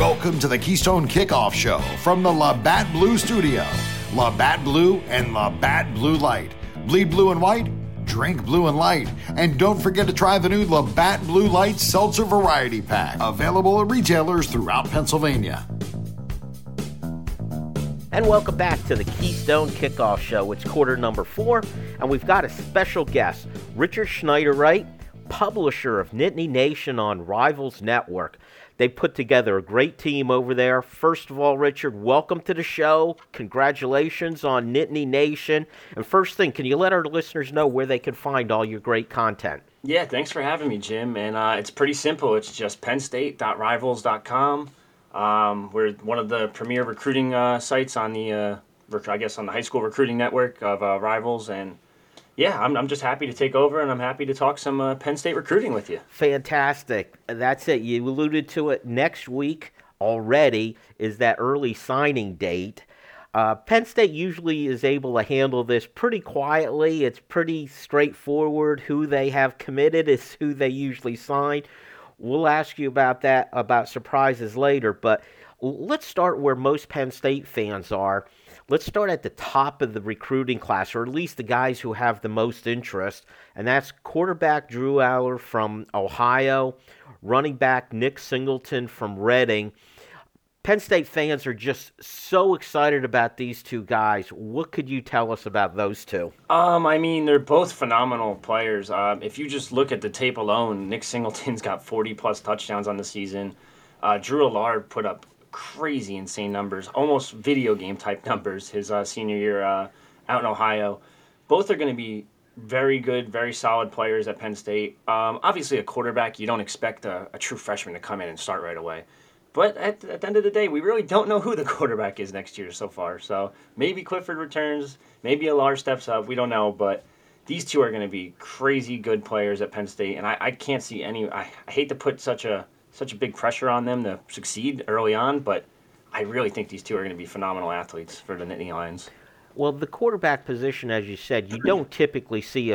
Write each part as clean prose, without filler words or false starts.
Welcome to the Keystone Kickoff Show from the Labatt Blue Studio. Labatt Blue and Labatt Blue Light. Bleed blue and white, drink blue and light. And don't forget to try the new Labatt Blue Light Seltzer Variety Pack. Available at retailers throughout Pennsylvania. And welcome back to the Keystone Kickoff Show. It's quarter number 4, and we've got a special guest, Richard Schneidereit, publisher of Nittany Nation on Rivals Network. They put together a great team over there. First of all, Richard, welcome to the show. Congratulations on Nittany Nation. And first thing, can you let our listeners know where they can find all your great content? Yeah, thanks for having me, Jim. And it's pretty simple. It's just pennstate.rivals.com. We're one of the premier recruiting sites on the, on the high school recruiting network of Rivals. And yeah, I'm just happy to take over, and I'm happy to talk some Penn State recruiting with you. Fantastic. That's it. You alluded to it. Next week already is that early signing date. Penn State usually is able to handle this pretty quietly. It's pretty straightforward. Who they have committed is who they usually sign. We'll ask you about that, about surprises later, but let's start where most Penn State fans are. Let's start at the top of the recruiting class, or at least the guys who have the most interest, and that's quarterback Drew Allar from Ohio, running back Nick Singleton from Reading. Penn State fans are just so excited about these two guys. What could you tell us about those two? They're both phenomenal players. If you just look at the tape alone, Nick Singleton's got 40-plus touchdowns on the season. Drew Allar put up crazy, insane numbers, almost video game type numbers his senior year out in Ohio. Both are going to be very good, very solid players at Penn State. Obviously, a quarterback, you don't expect a true freshman to come in and start right away. But at the end of the day, we really don't know who the quarterback is next year so far. So maybe Clifford returns, maybe Allar steps up, we don't know. But these two are going to be crazy good players at Penn State, and I can't see any. I hate to put such a big pressure on them to succeed early on, but I really think these two are going to be phenomenal athletes for the Nittany Lions. Well, the quarterback position, as you said, you don't typically see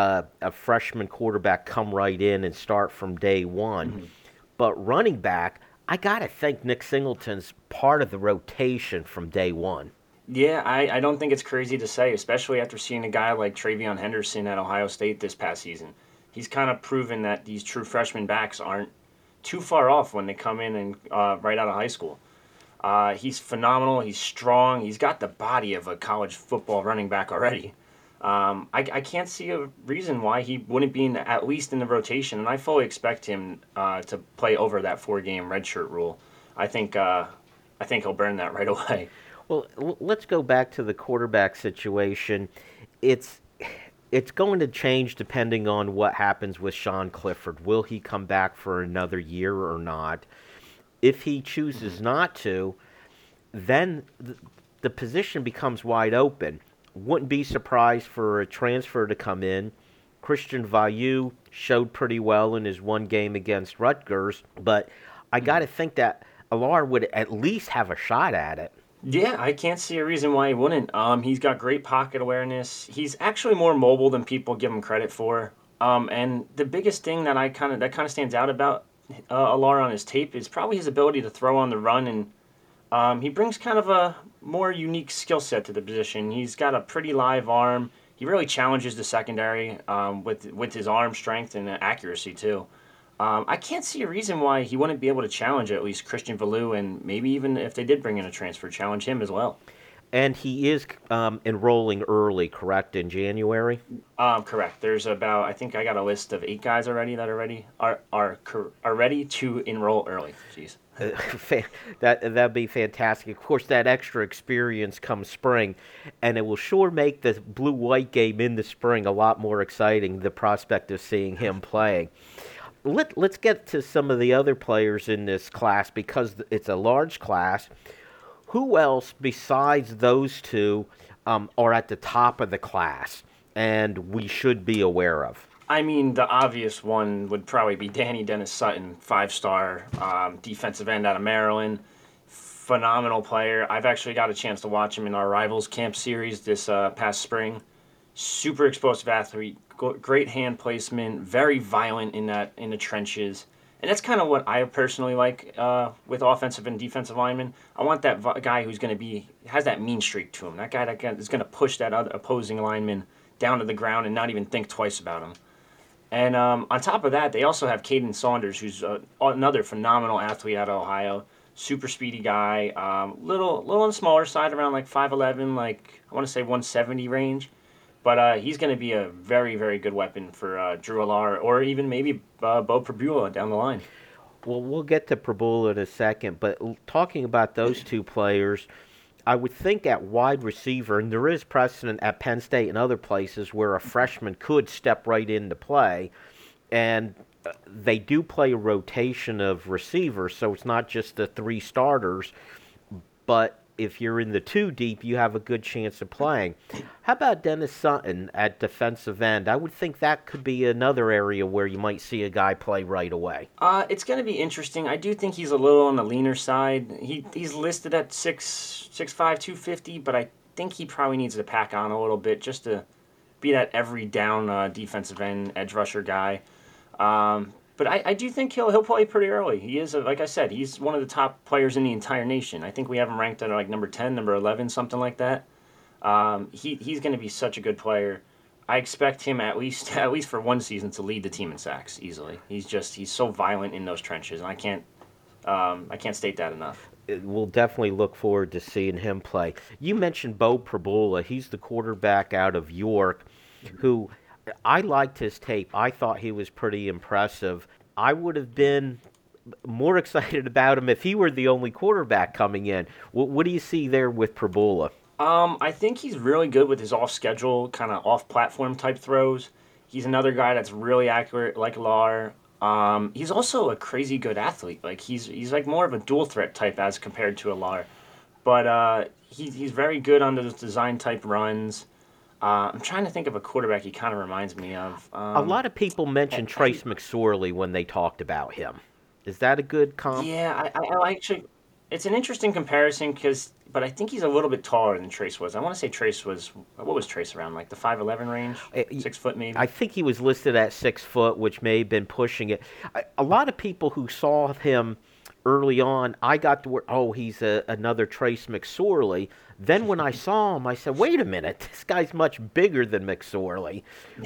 a freshman quarterback come right in and start from day one. Mm-hmm. But running back, I got to think Nick Singleton's part of the rotation from day one. Yeah, I don't think it's crazy to say, especially after seeing a guy like Travion Henderson at Ohio State this past season. He's kind of proven that these true freshman backs aren't too far off when they come in and right out of high school. He's phenomenal. He's strong. He's got the body of a college football running back already. I can't see a reason why he wouldn't be at least in the rotation, and I fully expect him to play over that 4-game redshirt rule. I think he'll burn that right away. Well, let's go back to the quarterback situation. It's going to change depending on what happens with Sean Clifford. Will he come back for another year or not? If he chooses not to, then the position becomes wide open. Wouldn't be surprised for a transfer to come in. Christian Vayu showed pretty well in his one game against Rutgers, but I got to think that Allar would at least have a shot at it. Yeah, I can't see a reason why he wouldn't. He's got great pocket awareness. He's actually more mobile than people give him credit for. And the biggest thing that kind of stands out about Allar on his tape is probably his ability to throw on the run, and he brings kind of a more unique skill set to the position. He's got a pretty live arm. He really challenges the secondary with his arm strength and accuracy too. I can't see a reason why he wouldn't be able to challenge at least Christian Valu, and maybe even if they did bring in a transfer, challenge him as well. And he is enrolling early, correct, in January? Correct. There's about, I think I got a list of 8 guys already that are ready to enroll early. Jeez. That'd be fantastic. Of course, that extra experience comes spring, and it will sure make the blue-white game in the spring a lot more exciting, the prospect of seeing him playing. Let's get to some of the other players in this class because it's a large class. Who else besides those two are at the top of the class and we should be aware of? I mean, the obvious one would probably be Danny Dennis Sutton, 5-star defensive end out of Maryland. Phenomenal player. I've actually got a chance to watch him in our Rivals Camp series this past spring. Super explosive athlete, great hand placement, very violent in the trenches, And that's kind of what I personally like with offensive and defensive linemen. I want that guy who's going to has that mean streak to him. That guy that is going to push that other opposing lineman down to the ground and not even think twice about him. And on top of that, they also have Caden Saunders, who's another phenomenal athlete out of Ohio. Super speedy guy, little on the smaller side, around like 5'11", like I want to say 170 range. But he's going to be a very, very good weapon for Drew Allar or even maybe Bo Prabula down the line. Well, we'll get to Prabula in a second, but talking about those two players, I would think at wide receiver, and there is precedent at Penn State and other places where a freshman could step right into play, and they do play a rotation of receivers, so it's not just the three starters, but if you're in the two deep, you have a good chance of playing. How about Dennis Sutton at defensive end? I would think that could be another area where you might see a guy play right away. It's going to be interesting. I do think he's a little on the leaner side. He's listed at 6'5", 250, but I think he probably needs to pack on a little bit just to be that every down defensive end edge rusher guy. But I do think he'll play pretty early. He is, like I said, he's one of the top players in the entire nation. I think we have him ranked at like number 10, number 11, something like that. He's going to be such a good player. I expect him at least for one season to lead the team in sacks easily. He's so violent in those trenches, and I can't state that enough. We'll definitely look forward to seeing him play. You mentioned Bo Prabula. He's the quarterback out of York, who I liked his tape. I thought he was pretty impressive. I would have been more excited about him if he were the only quarterback coming in. What do you see there with Prabula? I think he's really good with his off-schedule, kind of off-platform type throws. He's another guy that's really accurate, like Allar. He's also a crazy good athlete. Like he's like more of a dual threat type as compared to Allar. But he's very good on those design type runs. I'm trying to think of a quarterback he kind of reminds me of. A lot of people mentioned Trace McSorley when they talked about him. Is that a good comp? Yeah, I actually, it's an interesting comparison but I think he's a little bit taller than Trace was. I want to say Trace was, what was Trace around, like the 5'11" range? 6 foot maybe? I think he was listed at 6 foot, which may have been pushing it. A lot of people who saw him early on, I got the word, he's another Trace McSorley. Then when I saw him, I said, wait a minute, this guy's much bigger than McSorley.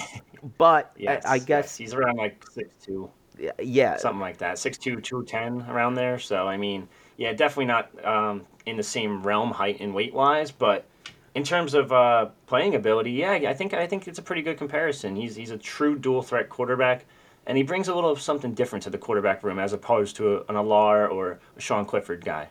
But yes, I guess... Yes. He's around like 6'2". Yeah. Something like that, 6'2", 210, around there. So, I mean, yeah, definitely not in the same realm height and weight-wise, but in terms of playing ability, yeah, I think it's a pretty good comparison. He's a true dual-threat quarterback, and he brings a little something different to the quarterback room as opposed to an Allar or a Sean Clifford guy.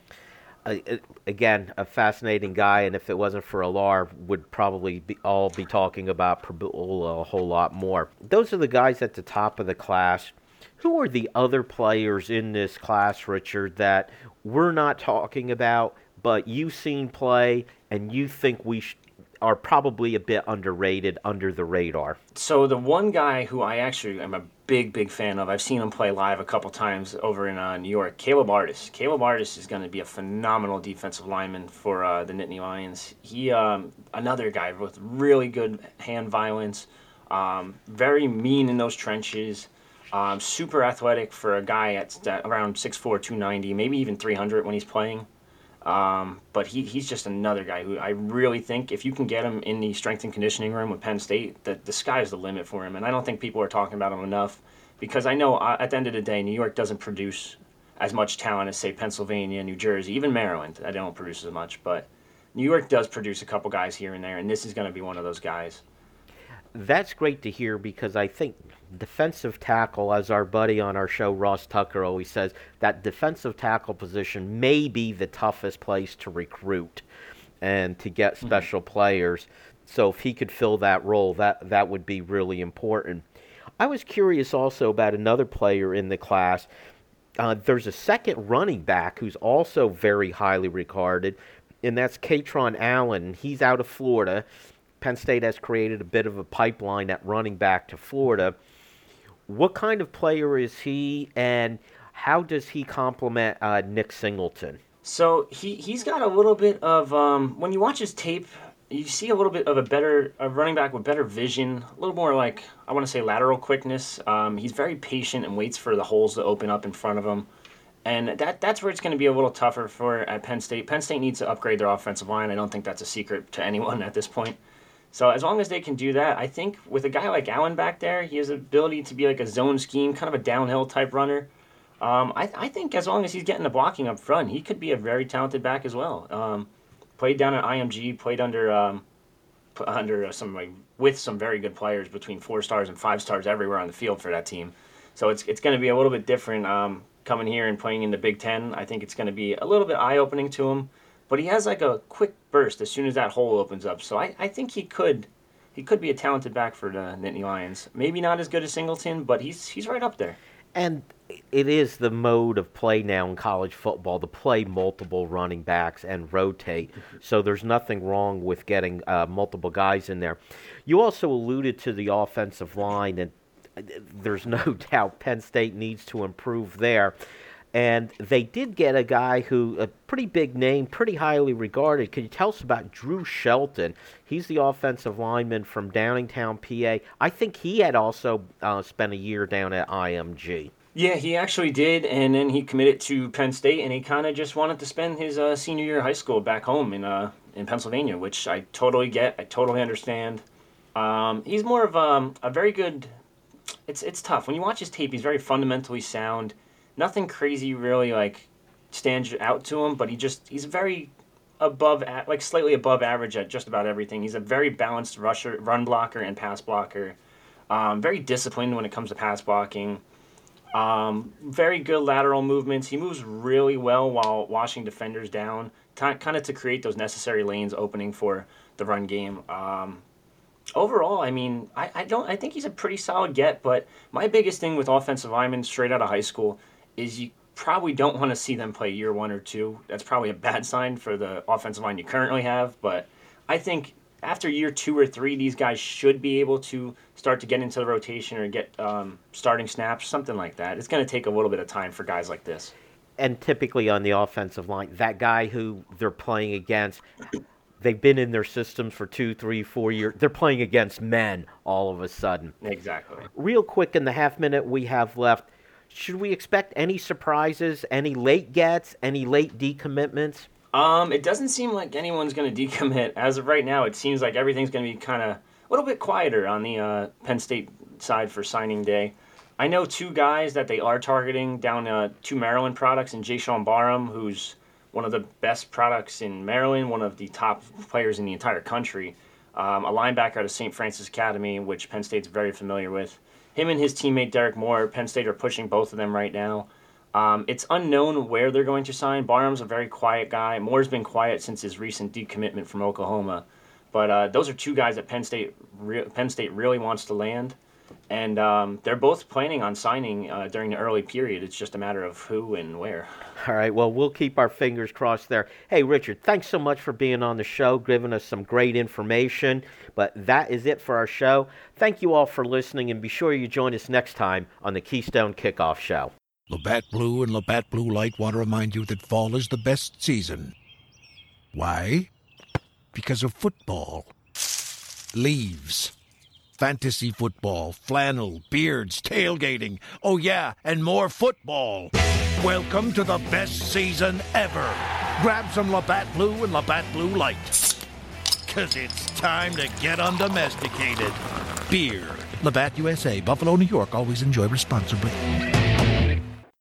Again, a fascinating guy, and if it wasn't for Allar, would probably all be talking about Prabula a whole lot more. Those are the guys at the top of the class. Who are the other players in this class, Richard, that we're not talking about, but you've seen play, and you think are probably a bit underrated, under the radar? So the one guy who I actually am a big fan of, I've seen him play live a couple times over in New York, Caleb Artis. Caleb Artis is going to be a phenomenal defensive lineman for the Nittany Lions. He another guy with really good hand violence, very mean in those trenches, super athletic for a guy at around 6'4", 290, maybe even 300 when he's playing. But he's just another guy who I really think if you can get him in the strength and conditioning room with Penn State, the sky's the limit for him. And I don't think people are talking about him enough because I know at the end of the day, New York doesn't produce as much talent as, say, Pennsylvania, New Jersey, even Maryland. They don't produce as much, but New York does produce a couple guys here and there, and this is going to be one of those guys. That's great to hear because I think defensive tackle, as our buddy on our show, Ross Tucker, always says, that defensive tackle position may be the toughest place to recruit and to get special players. So if he could fill that role, that would be really important. I was curious also about another player in the class. There's a second running back who's also very highly regarded, and that's Katron Allen. He's out of Florida. Penn State has created a bit of a pipeline at running back to Florida. What kind of player is he, and how does he complement Nick Singleton? So he's got a little bit of when you watch his tape, you see a little bit of a running back with better vision, a little more like, I want to say, lateral quickness. He's very patient and waits for the holes to open up in front of him. And that's where it's going to be a little tougher at Penn State. Penn State needs to upgrade their offensive line. I don't think that's a secret to anyone at this point. So as long as they can do that, I think with a guy like Allen back there, he has the ability to be like a zone scheme, kind of a downhill type runner. I think as long as he's getting the blocking up front, he could be a very talented back as well. Played down at IMG, played with some very good players between 4 stars and 5 stars everywhere on the field for that team. So it's going to be a little bit different coming here and playing in the Big Ten. I think it's going to be a little bit eye-opening to him. But he has like a quick burst as soon as that hole opens up. So I think he could be a talented back for the Nittany Lions. Maybe not as good as Singleton, but he's right up there. And it is the mode of play now in college football to play multiple running backs and rotate. So there's nothing wrong with getting multiple guys in there. You also alluded to the offensive line, and there's no doubt Penn State needs to improve there. And they did get a guy who, a pretty big name, pretty highly regarded. Could you tell us about Drew Shelton? He's the offensive lineman from Downingtown, PA. I think he had also spent a year down at IMG. Yeah, he actually did, and then he committed to Penn State, and he kind of just wanted to spend his senior year of high school back home in Pennsylvania, which I totally get. I totally understand. He's more of a very good. It's tough when you watch his tape. He's very fundamentally sound. Nothing crazy really like stands out to him, but he's very slightly above average at just about everything. He's a very balanced rusher, run blocker, and pass blocker. Very disciplined when it comes to pass blocking. Very good lateral movements. He moves really well while washing defenders down, kind of to create those necessary lanes opening for the run game. Overall, I mean, I think he's a pretty solid get, but my biggest thing with offensive linemen straight out of high school is you probably don't want to see them play year 1 or 2. That's probably a bad sign for the offensive line you currently have, but I think after year 2 or 3, these guys should be able to start to get into the rotation or get starting snaps, something like that. It's going to take a little bit of time for guys like this. And typically on the offensive line, that guy who they're playing against, they've been in their systems for 2, 3, 4 years. They're playing against men all of a sudden. Exactly. Real quick in the half minute we have left, should we expect any surprises, any late gets, any late decommitments? It doesn't seem like anyone's going to decommit. As of right now, it seems like everything's going to be kind of a little bit quieter on the Penn State side for signing day. I know 2 guys that they are targeting down 2 Maryland products, and Jayshon Barham, who's one of the best products in Maryland, one of the top players in the entire country, a linebacker out of St. Francis Academy, which Penn State's very familiar with. Him and his teammate Derek Moore, Penn State are pushing both of them right now. It's unknown where they're going to sign. Barham's a very quiet guy. Moore's been quiet since his recent decommitment from Oklahoma. But those are 2 guys that Penn State really wants to land. And they're both planning on signing during the early period. It's just a matter of who and where. All right, well, we'll keep our fingers crossed there. Hey, Richard, thanks so much for being on the show, giving us some great information. But that is it for our show. Thank you all for listening, and be sure you join us next time on the Keystone Kickoff Show. Labatt Blue and Labatt Blue Light want to remind you that fall is the best season. Why? Because of football. Leaves. Fantasy football, flannel, beards, tailgating. Oh yeah, and more football. Welcome to the best season ever. Grab some Labatt Blue and Labatt Blue Light. 'Cause it's time to get undomesticated. Beer. Labatt USA, Buffalo, New York. Always enjoy responsibly.